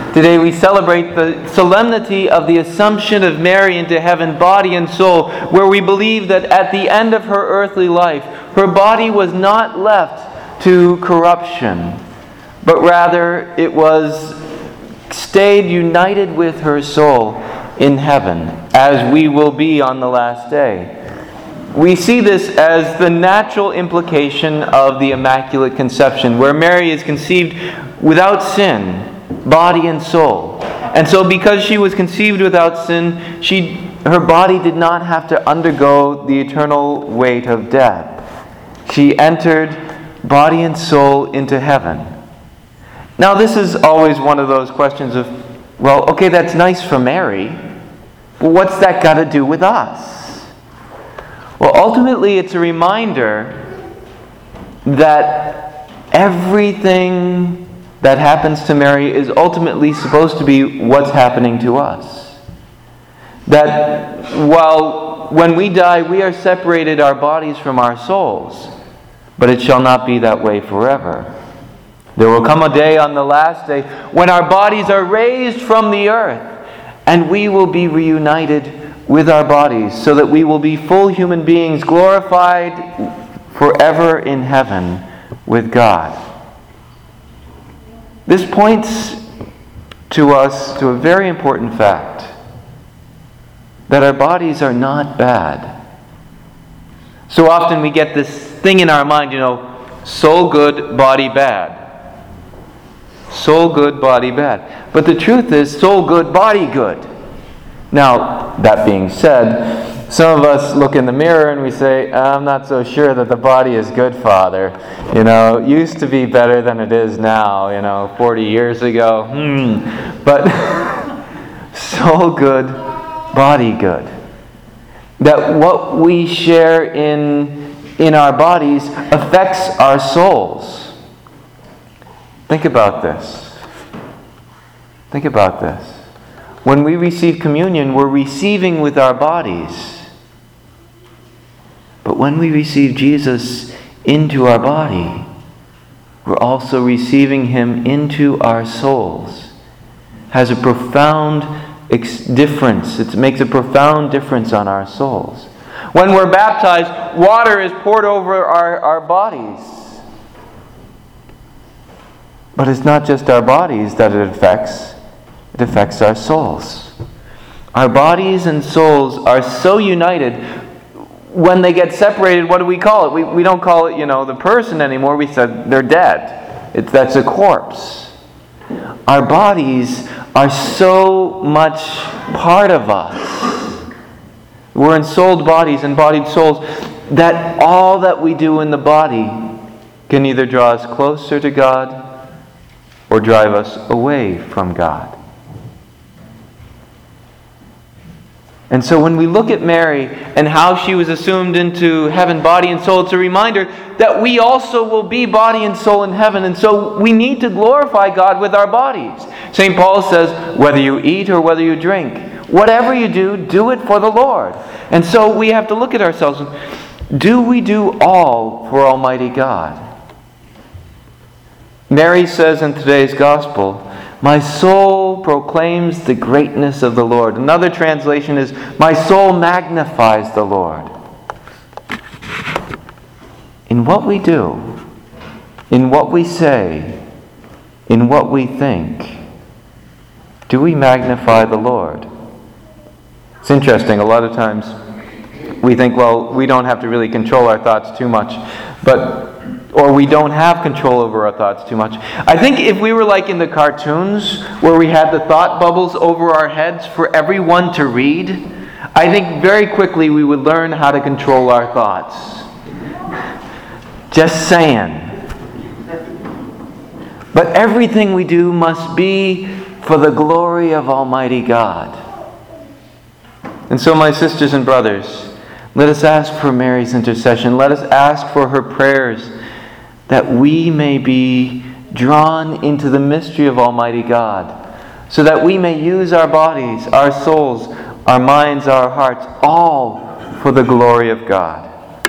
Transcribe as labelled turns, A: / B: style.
A: Today we celebrate the solemnity of the Assumption of Mary into heaven, body and soul, where we believe that at the end of her earthly life, her body was not left to corruption, but rather it was stayed united with her soul in heaven, as we will be on the last day. We see this as the natural implication of the Immaculate Conception, where Mary is conceived without sin, body and soul. And so because she was conceived without sin, her body did not have to undergo the eternal weight of death. She entered body and soul into heaven. Now this is always one of those questions of, well, okay, that's nice for Mary, but what's that got to do with us? Well, ultimately it's a reminder that everything that happens to Mary is ultimately supposed to be what's happening to us. That when we die, we are separated, our bodies from our souls, but it shall not be that way forever. There will come a day on the last day when our bodies are raised from the earth, and we will be reunited with our bodies, so that we will be full human beings, glorified forever in heaven with God. This points to us to a very important fact, that our bodies are not bad. So often we get this thing in our mind, soul good, body bad. Soul good, body bad. But the truth is, soul good, body good. Now, that being said, some of us look in the mirror and we say, I'm not so sure that the body is good, Father. It used to be better than it is now, 40 years ago. But soul good, body good. That what we share in our bodies affects our souls. Think about this. Think about this. When we receive communion, we're receiving with our bodies. But when we receive Jesus into our body, we're also receiving Him into our souls. Has a profound difference. It makes a profound difference on our souls. When we're baptized, water is poured over our bodies. But it's not just our bodies that it affects. It affects our souls. Our bodies and souls are so united. When they get separated, what do we call it? We don't call it, the person anymore. We said they're dead. That's a corpse. Our bodies are so much part of us. We're ensouled bodies, embodied souls, that all that we do in the body can either draw us closer to God or drive us away from God. And so when we look at Mary and how she was assumed into heaven, body and soul, it's a reminder that we also will be body and soul in heaven. And so we need to glorify God with our bodies. St. Paul says, whether you eat or whether you drink, whatever you do, do it for the Lord. And so we have to look at ourselves. Do we do all for Almighty God? Mary says in today's Gospel, my soul proclaims the greatness of the Lord. Another translation is, my soul magnifies the Lord. In what we do, in what we say, in what we think, do we magnify the Lord? It's interesting, a lot of times we think, we don't have to really control our thoughts too much, or we don't have control over our thoughts too much. I think if we were like in the cartoons where we had the thought bubbles over our heads for everyone to read, I think very quickly we would learn how to control our thoughts. Just saying. But everything we do must be for the glory of Almighty God. And so, my sisters and brothers, let us ask for Mary's intercession. Let us ask for her prayers, that we may be drawn into the mystery of Almighty God, so that we may use our bodies, our souls, our minds, our hearts, all for the glory of God.